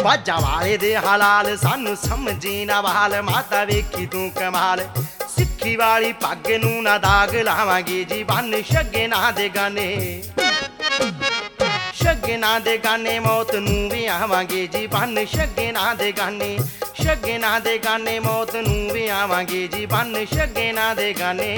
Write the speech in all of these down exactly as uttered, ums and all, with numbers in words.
ਵਾਜਾ ਵਾਲੇ ਦੇ ਹਲਾਲ ਸਾਨੂੰ ਸਮਝੀ ਨਾ ਬਹਾਲ ਮਾਤਾ ਵੇਖੀ ਤੂੰ ਕਮਾਲ ਸਿੱਖੀ ਵਾਲੀ ਪੱਗ ਨੂੰ ਨਾ ਦਾਗ ਲਾਵਾਂਗੇ ਜੀ ਬੰਨ ਸ਼ਗਨਾਂ ਦੇ ਗਾਨੇ ਸ਼ਗਨਾਂ ਦੇ ਗਾਨੇ ਮੌਤ ਨੂੰ ਵੀ ਆਵਾਂਗੇ ਜੀ ਬੰਨ ਸ਼ਗਨਾਂ ਦੇ ਗਾਨੇ ਸ਼ਗਨਾਂ ਦੇ ਗਾਨੇ ਮੌਤ ਨੂੰ ਵੀ ਆਵਾਂਗੇ ਜੀ ਬੰਨ ਸ਼ਗਨਾਂ ਦੇ ਗਾਨੇ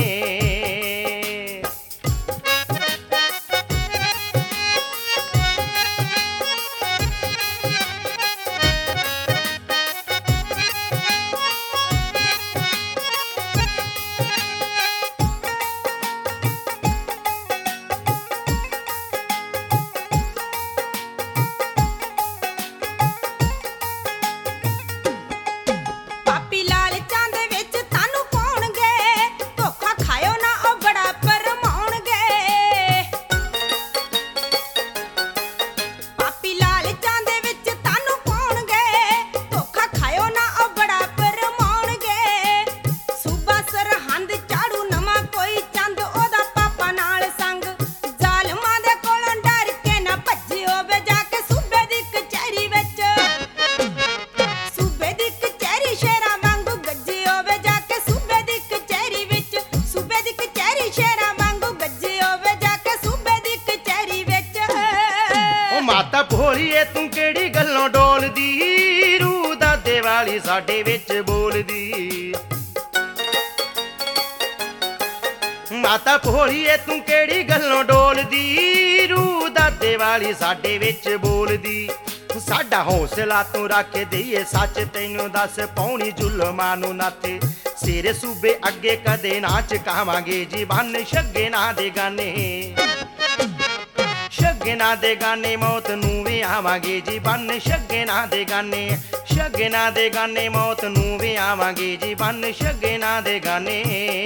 ਮਾਤਾ ਭੋਲੀਏ ਤੂੰ ਕਿਹੜੀ ਗੱਲੋਂ ਡੋਲਦੀ ਰੂ ਦਾਦੇ ਵਾਲੀ ਸਾਡੇ ਵਿੱਚ ਬੋਲਦੀ ਮਾਤਾ ਭੋਲੀਏ ਤੂੰ ਕਿਹੜੀ ਗੱਲੋਂ ਡੋਲਦੀ ਰੂ ਦਾਦੇ ਵਾਲੀ ਸਾਡੇ ਵਿੱਚ ਬੋਲਦੀ ਸਾਡਾ ਹੌਸਲਾ ਤੂੰ ਰੱਖ ਦਈਏ ਸੱਚ ਤੈਨੂੰ ਦੱਸ ਪੌਣੀ ਜ਼ੁਲਮਾਂ ਨੂੰ ਨੱਥ ਸਿਰ ਸੂਬੇ ਅੱਗੇ ਕਦੇ ਨਾ ਝੁਕਾਵਾਂਗੇ ਜੀ ਬੰਨ ਸ਼ਗਨਾਂ ਦੇ ਗਾਨੇ ਸ਼ਗਨਾਂ ਦੇ ਗਾਨੇ ਮੌਤ ਨੂੰ ਵੀ ਆਵਾਂਗੇ ਜੀ ਬੰਨ ਸ਼ਗਨਾਂ ਦੇ ਗਾਨੇ ਸ਼ਗਨਾਂ ਦੇ ਗਾਨੇ ਮੌਤ ਨੂੰ ਵੀ ਆਵਾਂਗੇ ਜੀ ਬੰਨ ਸ਼ਗਨਾਂ ਦੇ ਗਾਨੇ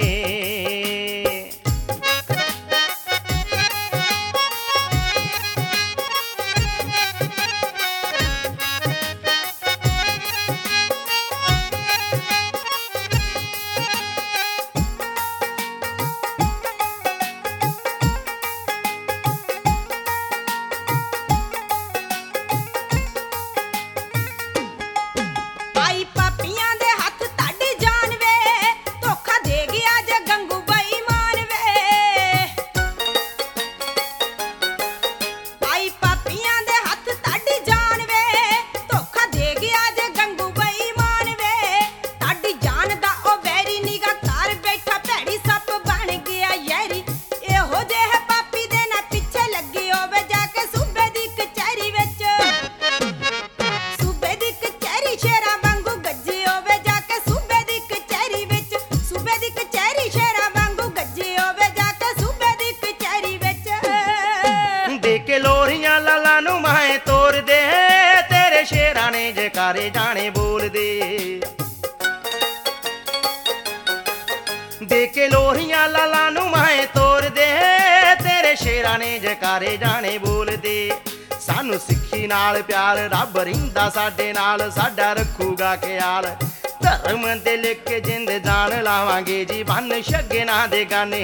ਲੋਰੀਆਂ ਲਾਲਾਂ ਨੂੰ ਮੈਂ ਤੋਰ ਦੇ ਤੇਰੇ ਸ਼ੇਰਾਂ ਨੇ ਜਕਾਰੇ ਜਾਣੇ ਬੋਲਦੇ ਦੇ ਕੇ ਲੋਰੀਆਂ ਲਾਲਾਂ ਨੂੰ ਮੈਂ ਤੋਰ ਦੇ ਤੇਰੇ ਸ਼ੇਰਾਂ ਨੇ ਜਕਾਰੇ ਜਾਣੇ ਬੋਲਦੇ ਸਾਨੂੰ ਸਿੱਖੀ ਨਾਲ ਪਿਆਰ ਰੱਬ ਰਹਿੰਦਾ ਸਾਡੇ ਨਾਲ ਸਾਡਾ ਰੱਖੂਗਾ ਖਿਆਲ ਧਰਮ ਦੇ ਲਿਖ ਕੇ ਜਿੰਦ ਜਾਨ ਲਾਵਾਂਗੇ ਜੀ ਬੰਨ ਸ਼ਗਨਾਂ ਦੇ ਗਾਨੇ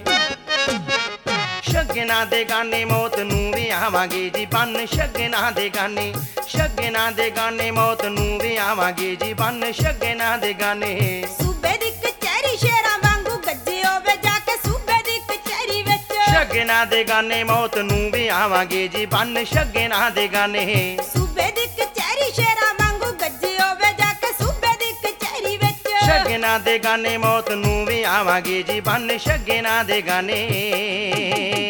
ਸ਼ਗਨਾਂ ਦੇ ਗਾਨੇ ਮੌਤ ਨੂੰ ਵੀ ਆਵਾਂਗੇ ਜੀ ਬੰਨ ਸ਼ਗਨਾਂ ਦੇ ਗਾਨੇ ਸ਼ਗਨਾਂ ਦੇ ਗਾਨੇ ਮੌਤ ਨੂੰ ਵੀ ਆਵਾਂਗੇ ਜੀ ਬੰਨ ਸ਼ਗਨਾਂ ਦੇ ਗਾਨੇ ਸੂਬੇ ਦੀ ਕਚਹਿਰੀ ਸ਼ੇਰਾਂ ਵਾਂਗੂ ਗੱਜੇ ਹੋਵੇ ਜਾ ਕੇ ਸੂਬੇ ਦੀ ਕਚਹਿਰੀ ਵਿੱਚ ਸ਼ਗਨਾਂ ਦੇ ਗਾਨੇ ਮੌਤ ਨੂੰ ਵੀ ਆਵਾਂਗੇ ਜੀ ਬੰਨ ਸ਼ਗਨਾਂ ਦੇ ਗਾਨੇ ਸੂਬੇ ਦੀ ਕਚਹਿਰੀ ਸ਼ੇਰਾਂ ਵਾਂਗੂ ਗੱਜੇ ਹੋਵੇ ਜਾ ਕੇ ਸੂਬੇ ਦੀ ਕਚਹਿਰੀ ਵਿੱਚ ਸ਼ਗਨਾਂ ਦੇ ਗਾਨੇ ਮੌਤ ਨੂੰ ਵੀ ਆਵਾਂਗੇ ਜੀ ਬੰਨ ਸ਼ਗਨਾਂ ਦੇ ਗਾਨੇ